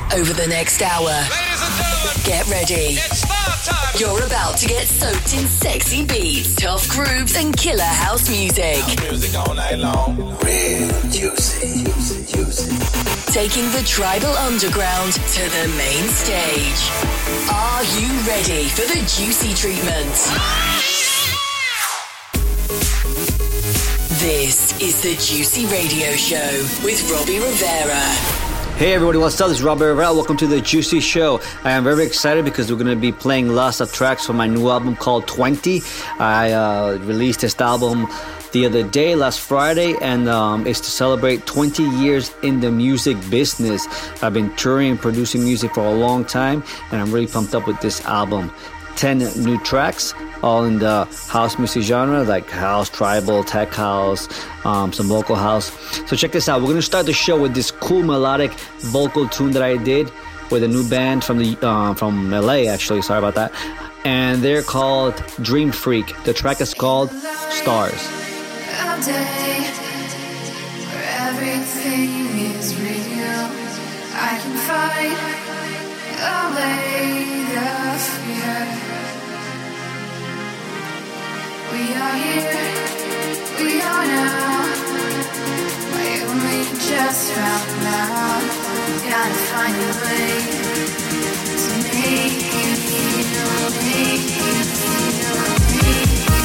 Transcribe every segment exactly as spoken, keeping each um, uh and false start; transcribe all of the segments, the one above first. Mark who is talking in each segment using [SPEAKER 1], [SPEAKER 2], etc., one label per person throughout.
[SPEAKER 1] Over the next hour, get ready. You're about to get soaked in sexy beats, tough grooves, and killer house music.
[SPEAKER 2] Music all night long. Real juicy, juicy, juicy.
[SPEAKER 1] Taking the tribal underground to the main stage. Are you ready for the juicy treatment? This is the Juicy Radio Show with Robbie Rivera.
[SPEAKER 3] Hey everybody, what's up? This is Robbie Rivera. Welcome to the Juicy Show. I am very excited because we're going to be playing lots of tracks from my new album called twenty. I uh, released this album the other day, last Friday, and um, it's to celebrate twenty years in the music business. I've been touring and producing music for a long time, and I'm really pumped up with this album. ten new tracks, all in the house music genre, like house, tribal, tech house, um, some vocal house. So check this out. We're going to start the show with this cool melodic vocal tune that I did with a new band from the uh, from L A, actually. Sorry about that. And they're called Dream Freak. The track is called Stars.
[SPEAKER 4] A day where everything is real. I can fight away the fear. We are here, we are now. We only just found out. Gotta find a way to make you feel, make you feel, make you feel.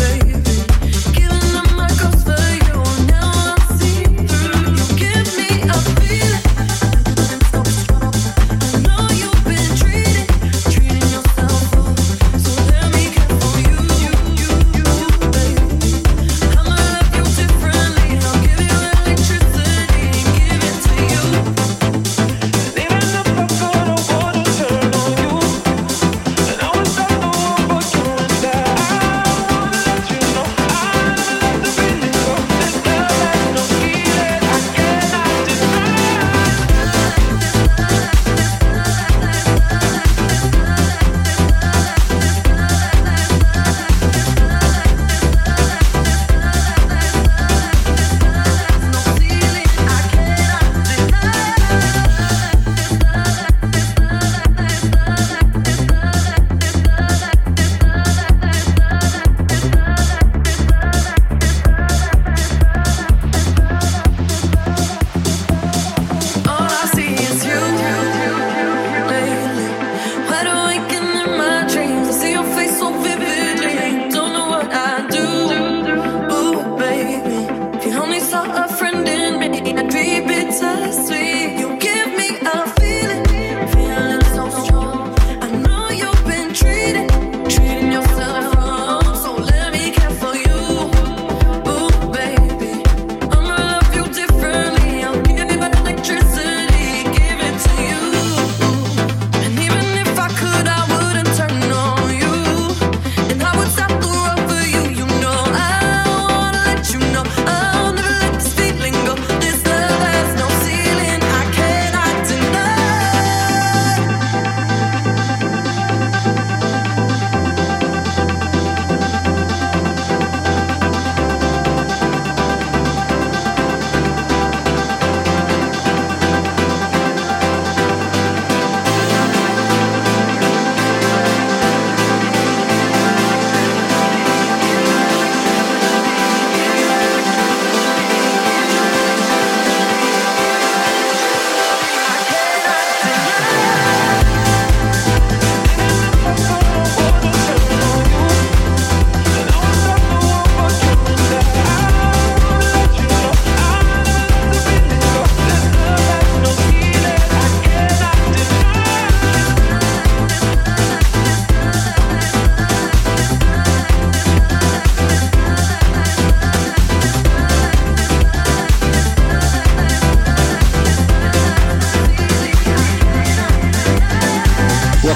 [SPEAKER 4] Me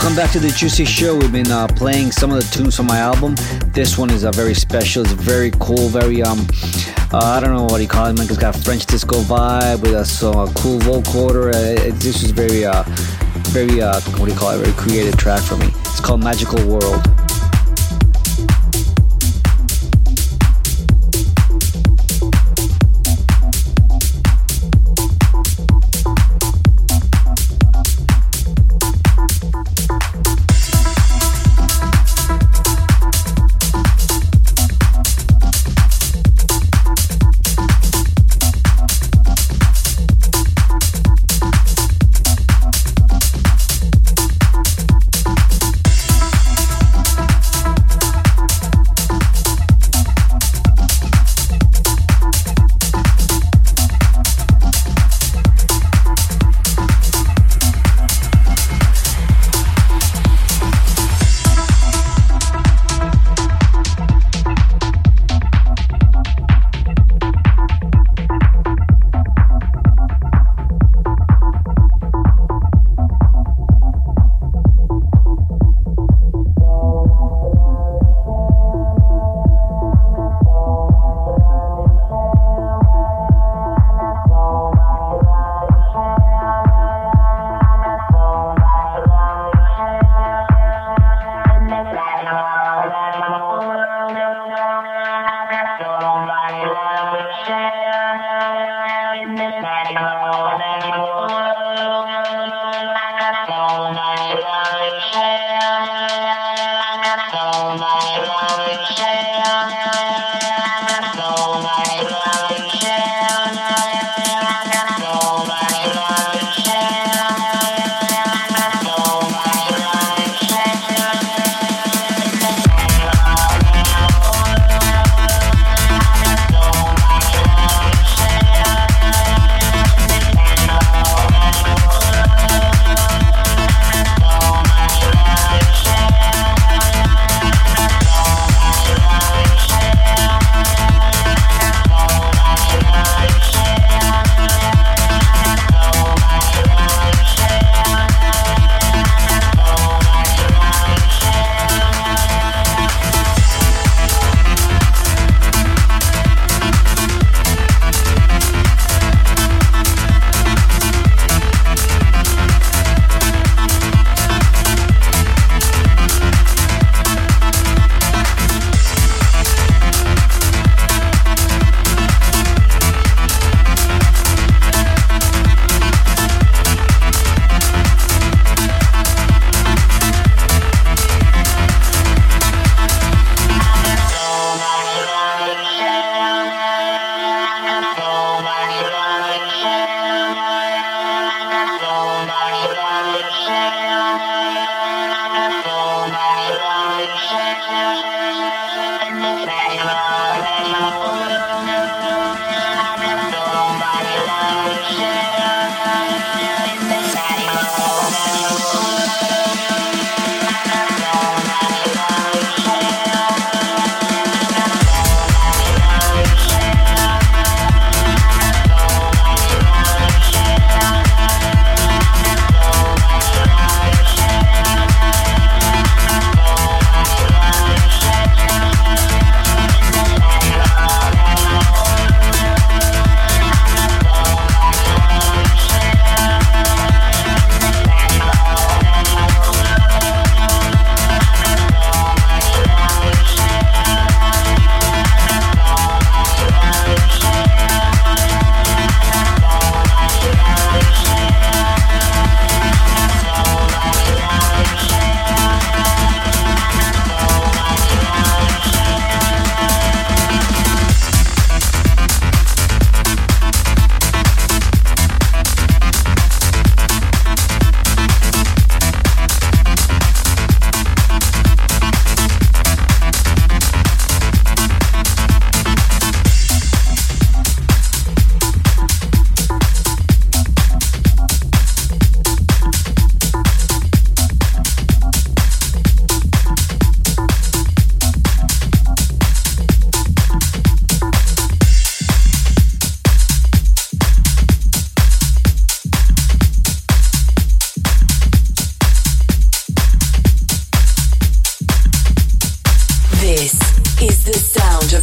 [SPEAKER 3] Welcome back to the Juicy Show. We've been uh, playing some of the tunes from my album. This one is uh, very special. It's very cool, very, um, uh, I don't know what you call it, man. It's got a French disco vibe with a so, uh, cool vocoder. Uh, it, this is very, uh, very, uh, what do you call it, very creative track for me. It's called Magical World.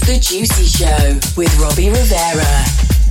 [SPEAKER 1] The Juicy Show with Robbie Rivera.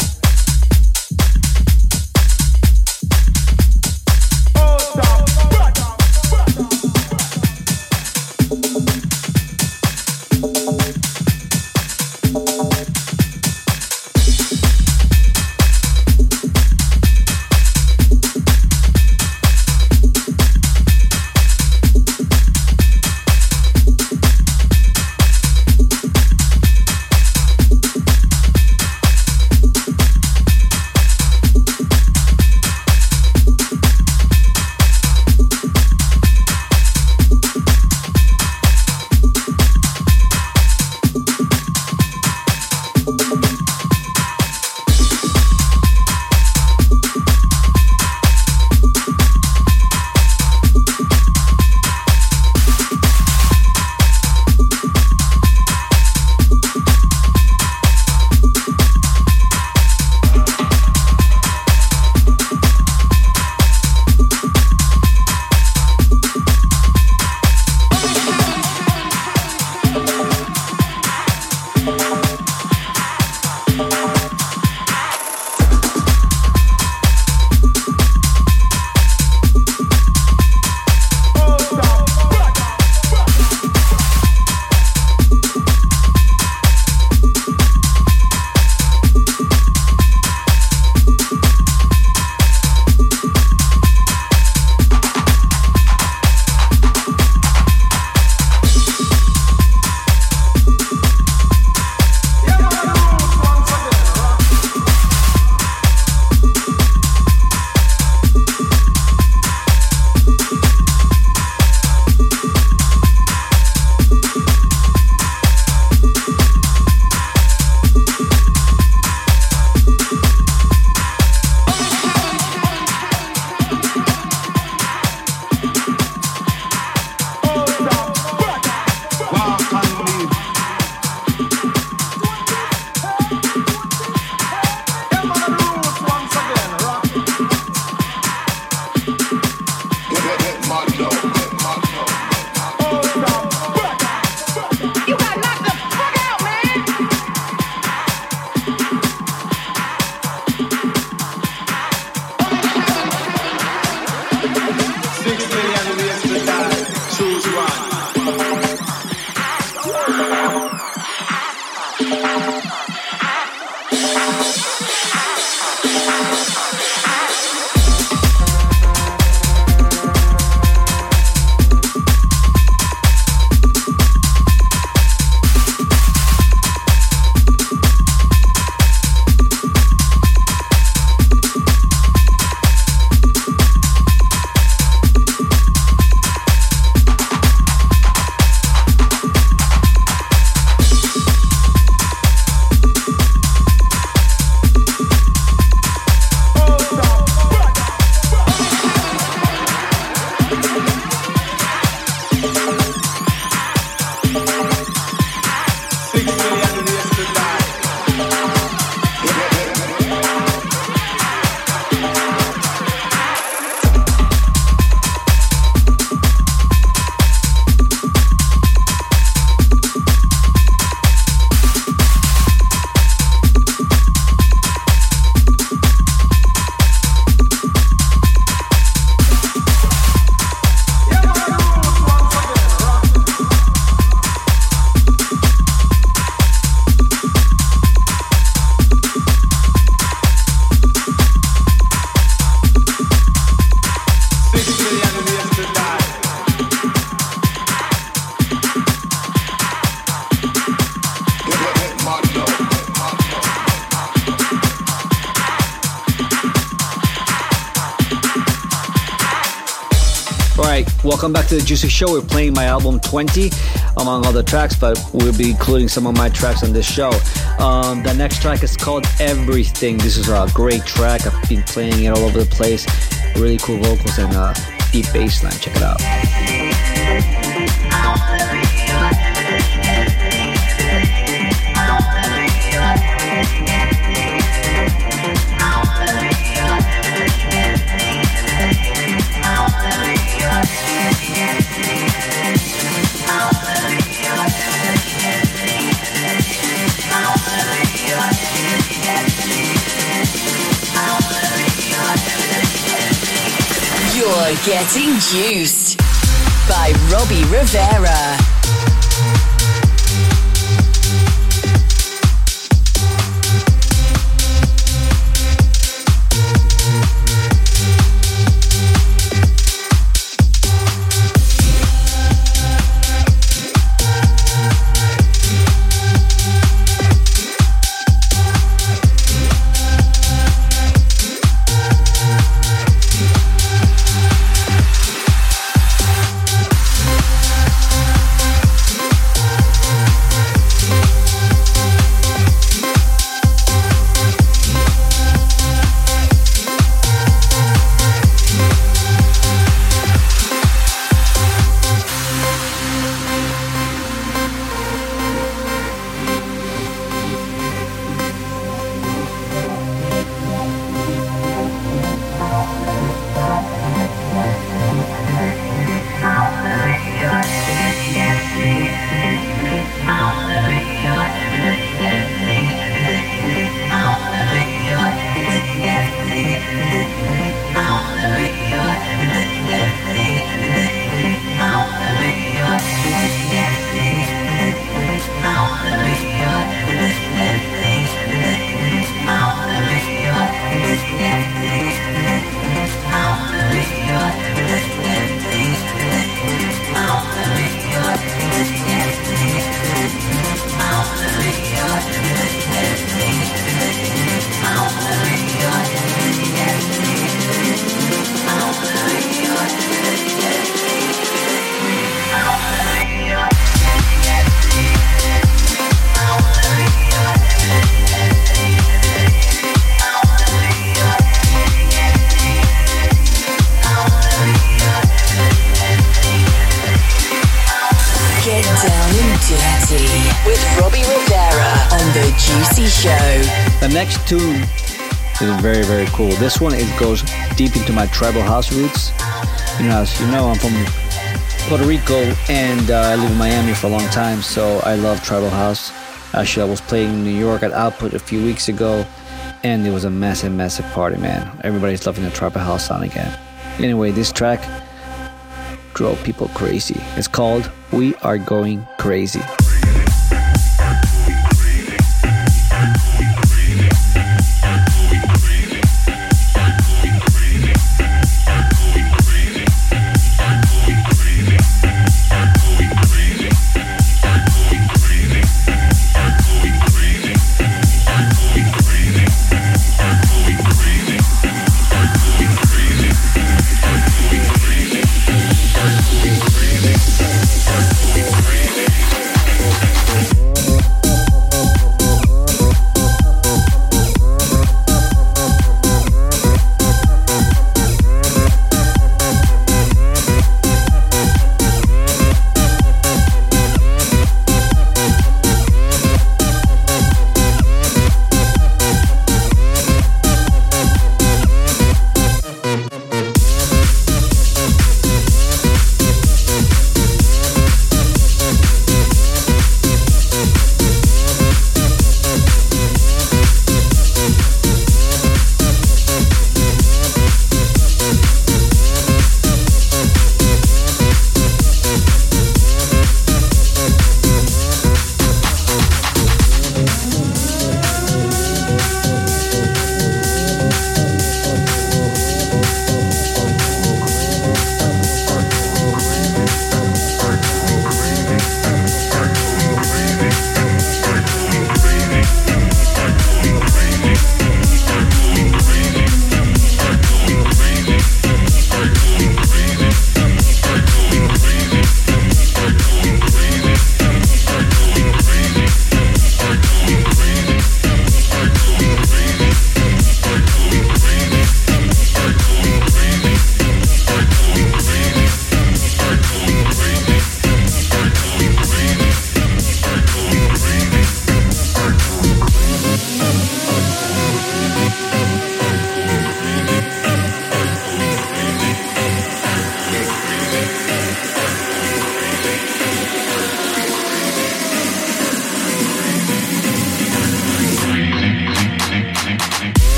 [SPEAKER 3] Welcome back to the Juicy Show. We're playing my album twenty, among other tracks, but we'll be including some of my tracks on this show. Um, the next track is called Everything. This is a great track. I've been playing it all over the place. Really cool vocals and uh, deep bass line. Check it out.
[SPEAKER 1] You're getting juiced by Robbie Rivera.
[SPEAKER 3] The next tune is very, very cool. This one, it goes deep into my tribal house roots. You know, as you know, I'm from Puerto Rico and uh, I live in Miami for a long time, so I love tribal house. Actually, I was playing in New York at Output a few weeks ago, and it was a massive, massive party, man. Everybody's loving the tribal house sound again. Anyway, this track drove people crazy. It's called We Are Going Crazy.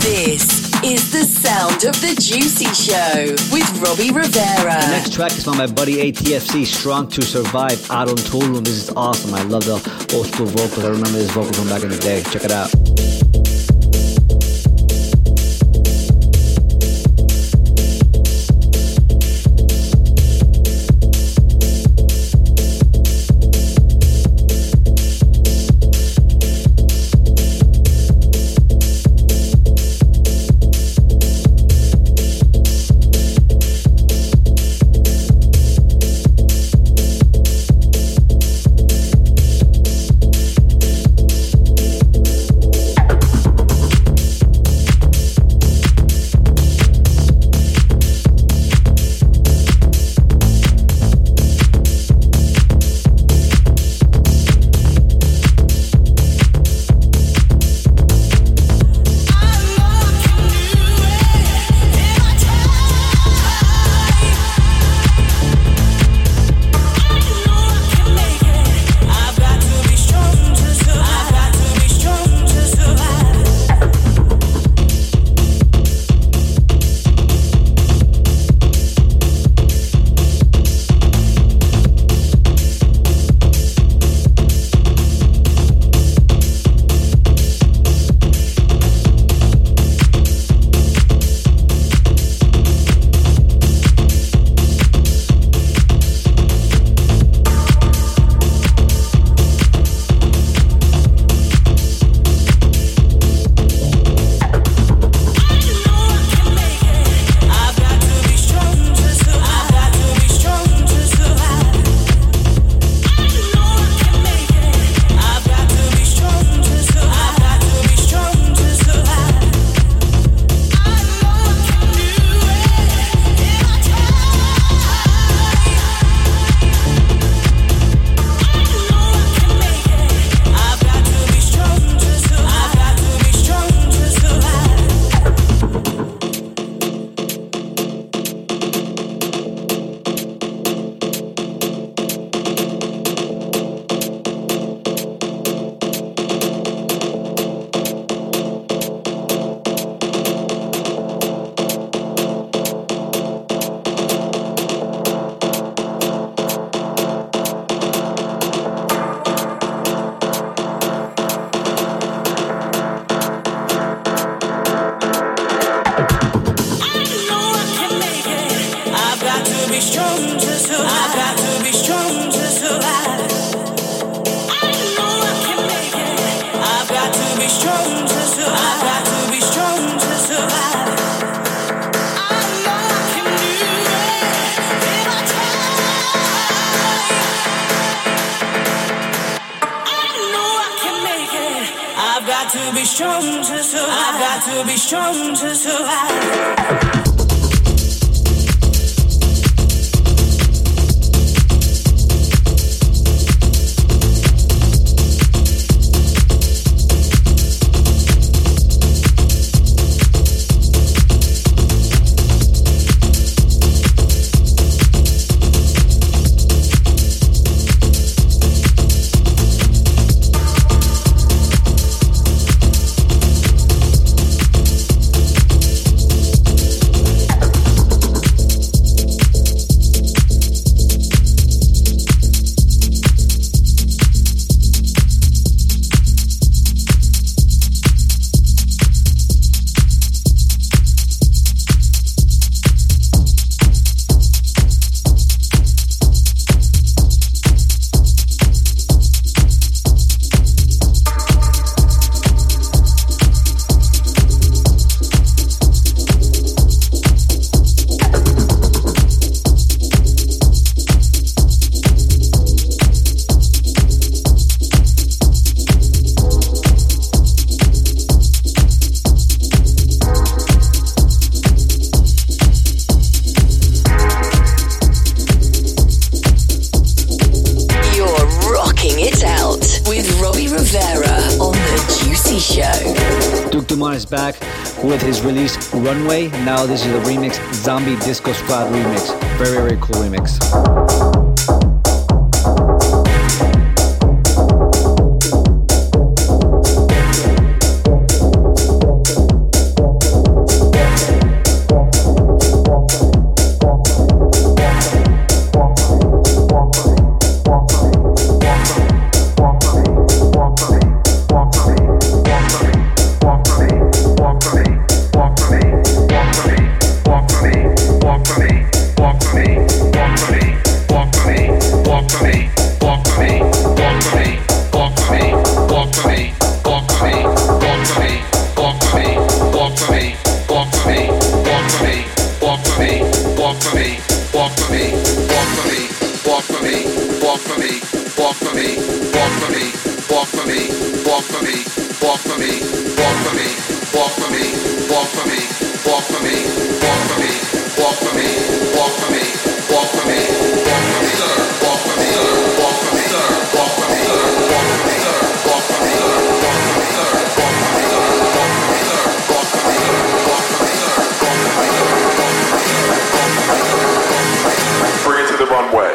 [SPEAKER 1] This is the sound of the Juicy Show with Robbie Rivera.
[SPEAKER 3] The next track is from my buddy A T F C, Strong to Survive, out on Tulum. This is awesome. I love the old school vocals. I remember this vocal from back in the day. Check it out.
[SPEAKER 5] to be strong to survive. I've got to be strong to survive.
[SPEAKER 3] Back with his release Runway. Now this is the remix, Zombie Disco Squad remix. Very, very cool remix.
[SPEAKER 6] walk for me, walk for me, walk for me, walk for me, walk for me, walk for me, walk for me, walk for me, walk for me, walk for me, walk for me, sir, walk for me, sir, walk for me, sir, walk for me, sir, walk for me, sir, walk for me, sir, walk for me, sir, walk for me, sir, walk for me, sir, walk for me, sir, walk for me, sir, walk for me, sir, walk for me, sir, walk for me, sir. Bring it to the runway.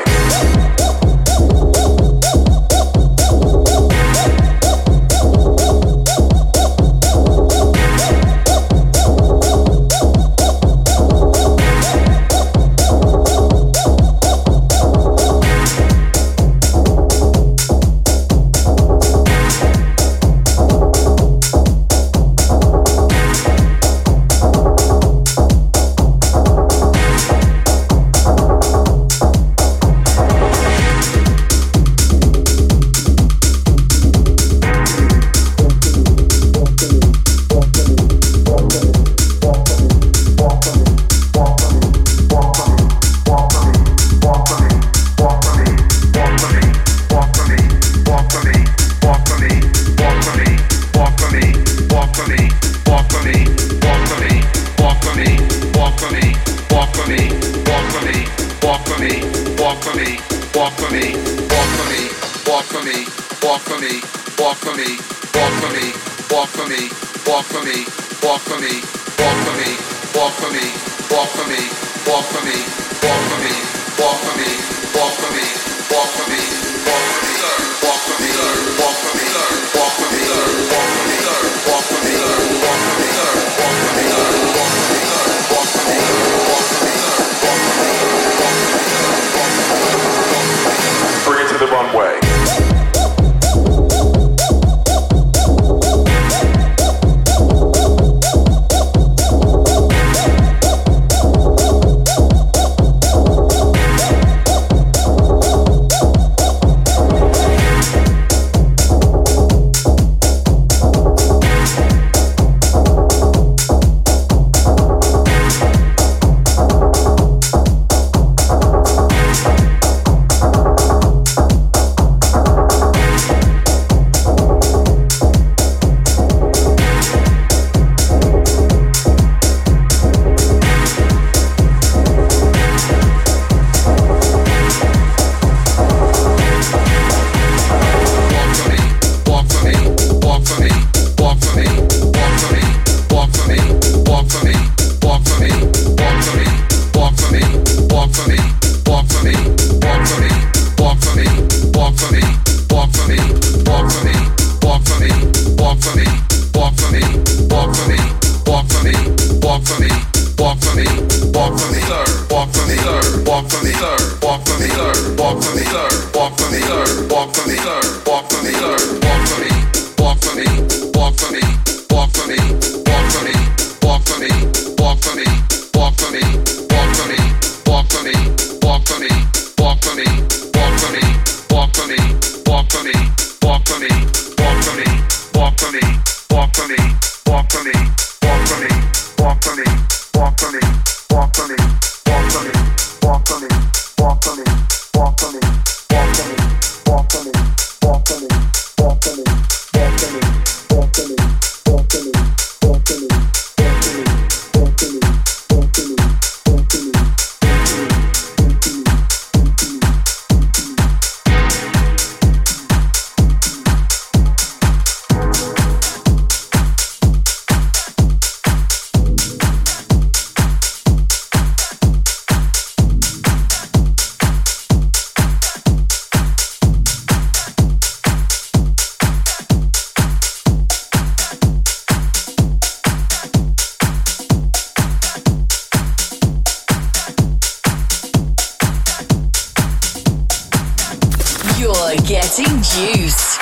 [SPEAKER 1] Getting Juiced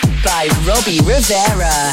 [SPEAKER 1] by Robbie Rivera.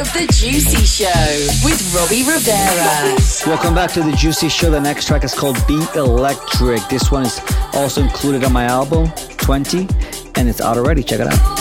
[SPEAKER 1] of The Juicy Show with Robbie Rivera.
[SPEAKER 3] Welcome back to The Juicy Show. The next track is called Be Electric. This one is also included on my album, twenty, and it's out already. Check it out.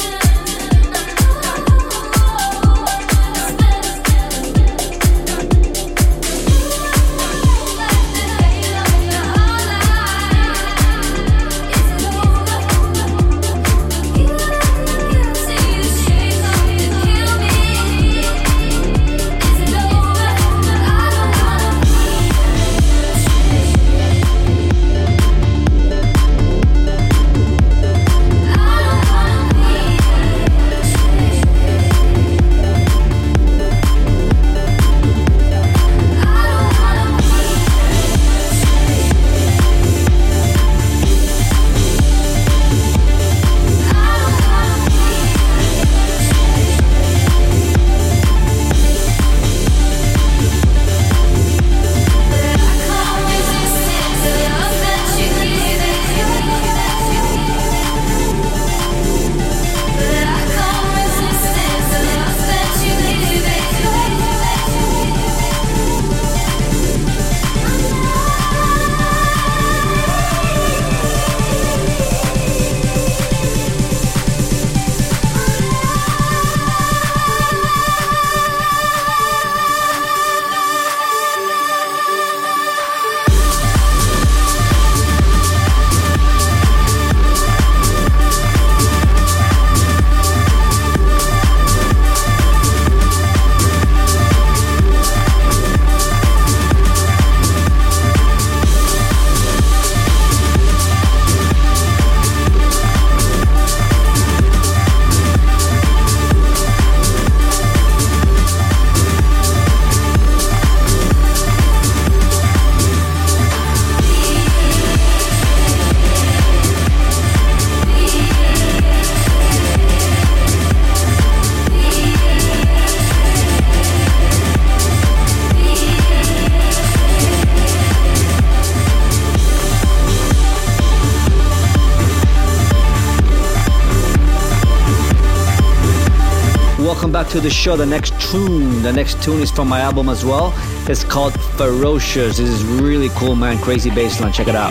[SPEAKER 3] Welcome back to the show. The next tune, the next tune is from my album as well. It's called Ferocious. This is really cool, man. Crazy bassline. Check it out.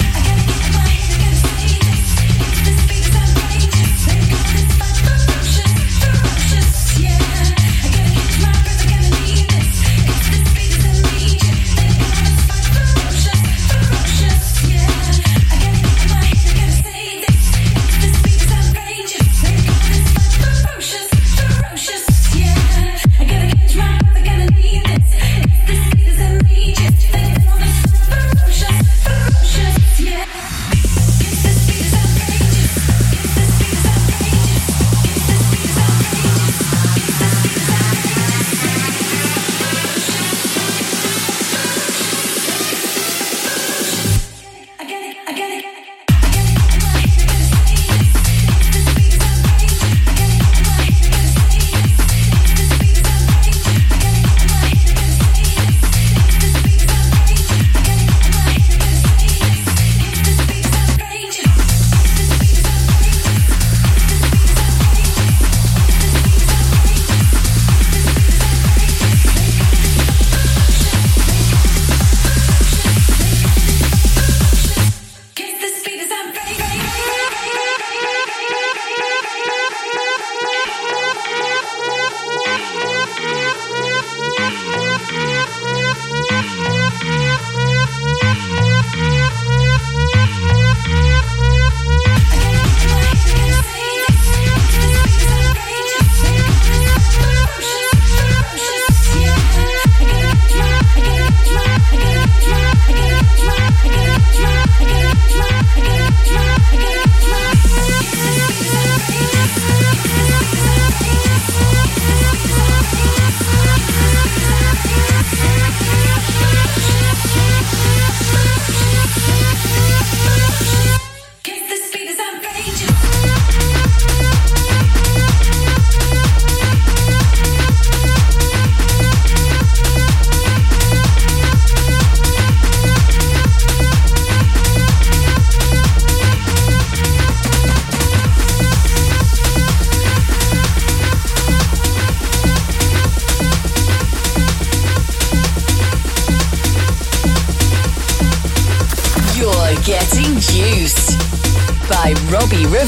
[SPEAKER 4] Yeah.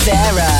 [SPEAKER 1] Rivera.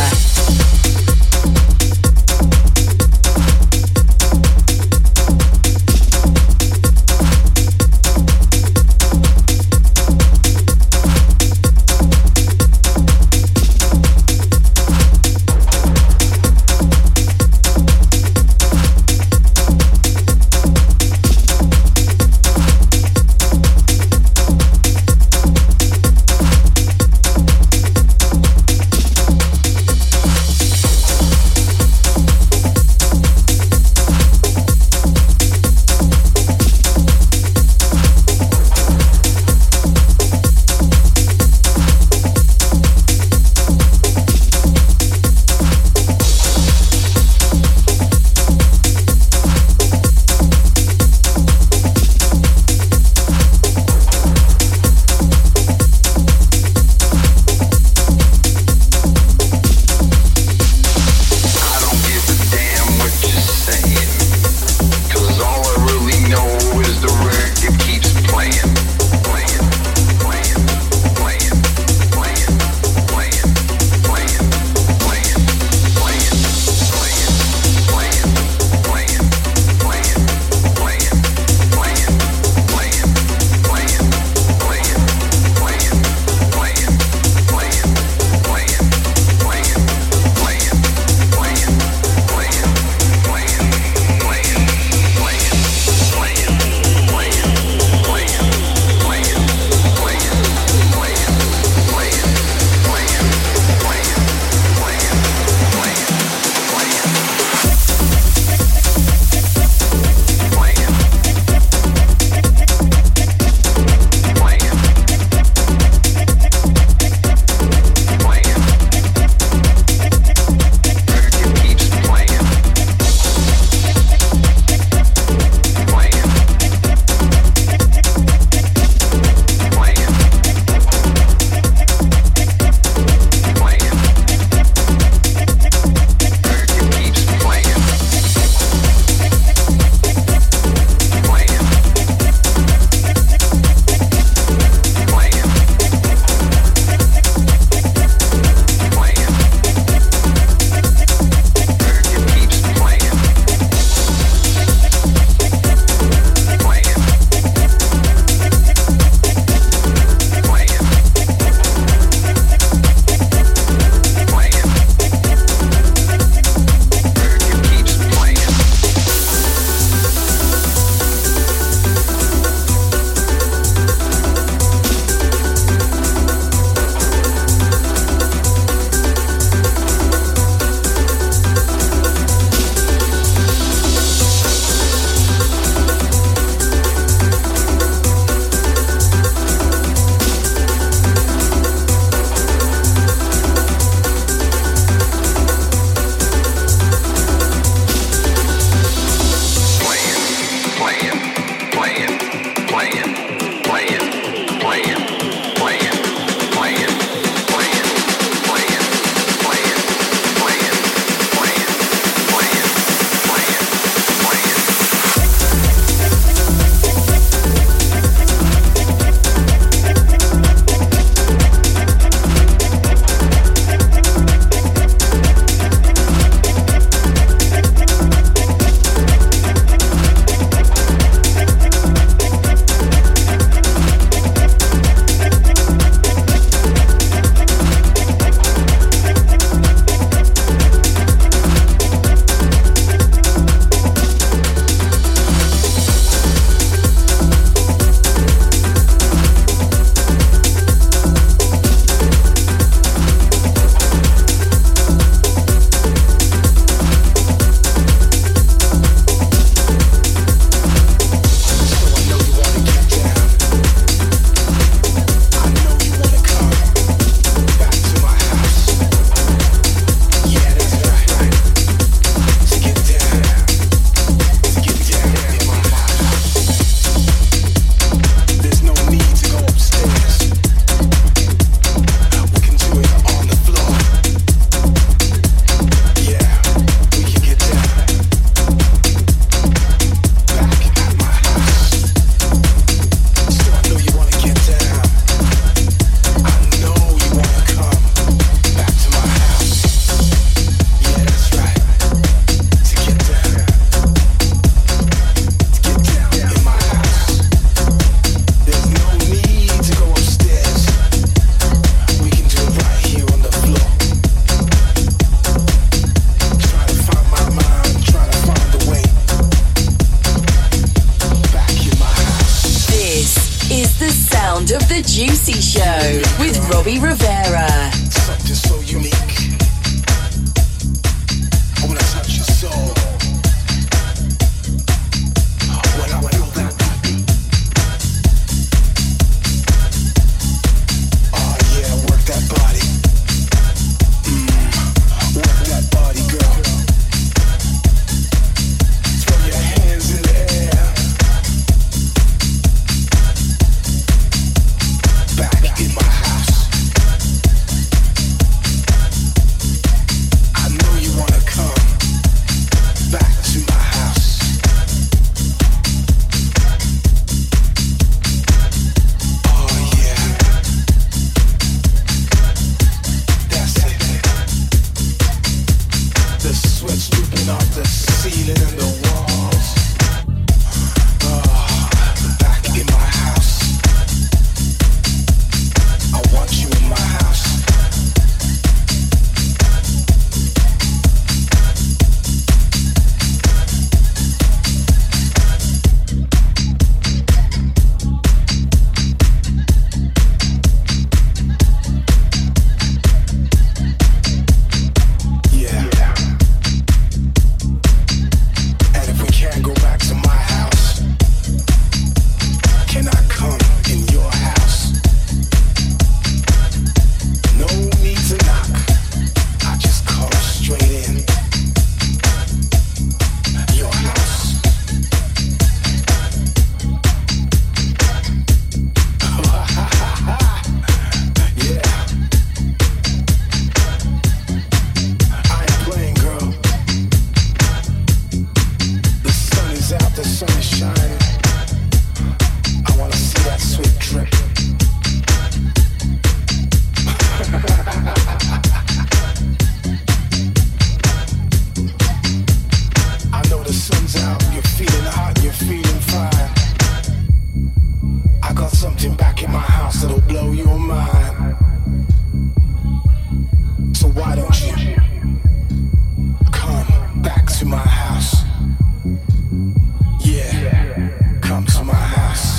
[SPEAKER 1] Robbie Rivera.
[SPEAKER 2] Something so unique. I wanna touch your soul. When I feel that beat. Oh yeah, work that body. Mm, work that body, girl. Throw your hands in the air. Back in my house. I know you wanna come back to my house. Oh yeah, that's it. The sweat's dripping off the ceiling and the walls. Oh, back in my house. I want you in my house. Yeah. And if we can't go back to my house, can I come in your house? No need to knock. I just come straight in. Your house. Yeah. I ain't playing, girl. The sun is out, the sun is shining. I wanna see that sweet drip. I know the sun's out, you're feeling hot, you're feeling fine. I got something back in my house that'll blow your mind. So why don't you come back to my house? Yeah, come to my house.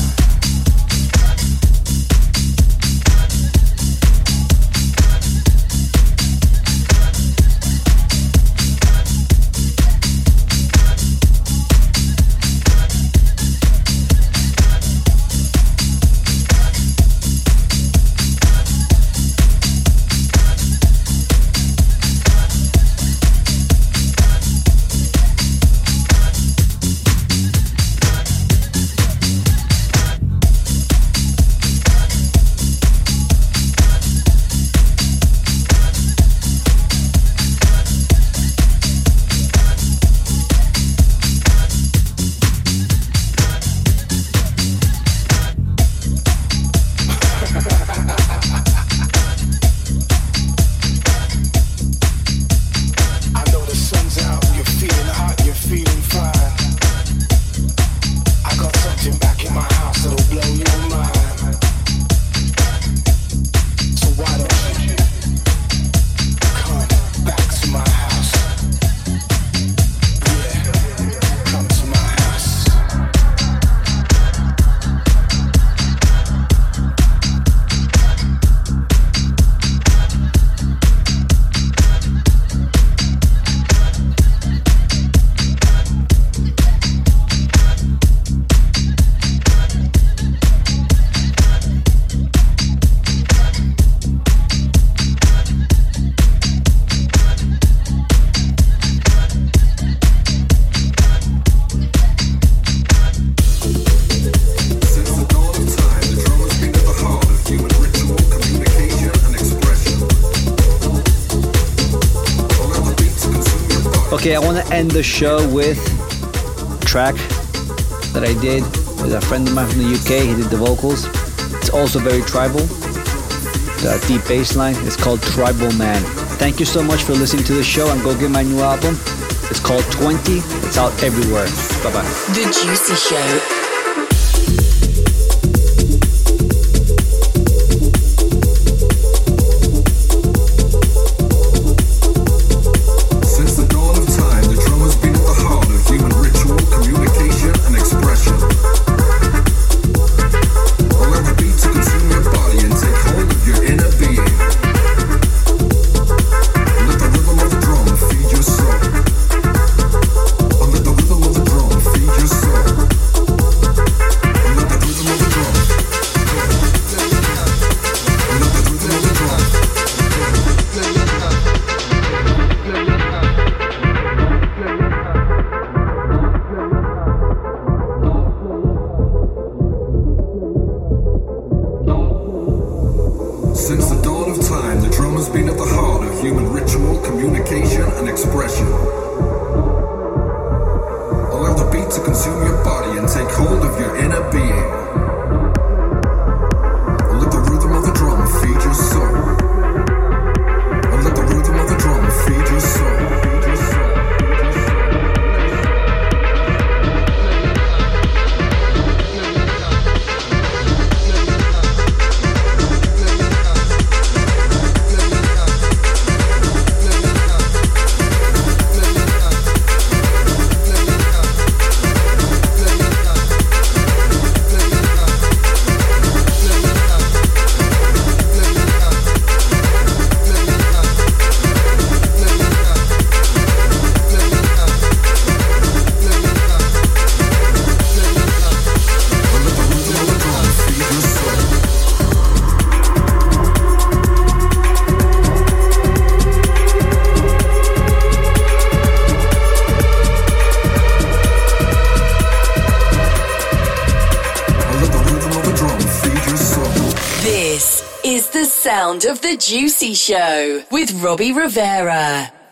[SPEAKER 2] I know the sun's out, you're feeling hot, you're feeling fine. I got something back in my house that'll blow your mind. So why don't you come back to my house? Yeah, come to my house.
[SPEAKER 3] Okay, I want to end the show with a track that I did with a friend of mine from the U K. He did the vocals. It's also very tribal. The deep bass line. It's called Tribal Man. Thank you so much for listening to the show, and go get my new album. It's called twenty. It's out everywhere. Bye-bye.
[SPEAKER 1] The Juicy Show.
[SPEAKER 7] Allow the beat to consume your body and take hold of your inner visual communication and expression. Allow the beat to consume your body and take hold of your inner being. Let the rhythm of the drum feed your soul. Let the rhythm of the drum feed your soul. Feed your soul.
[SPEAKER 1] Sound of the Juicy Show with Robbie Rivera.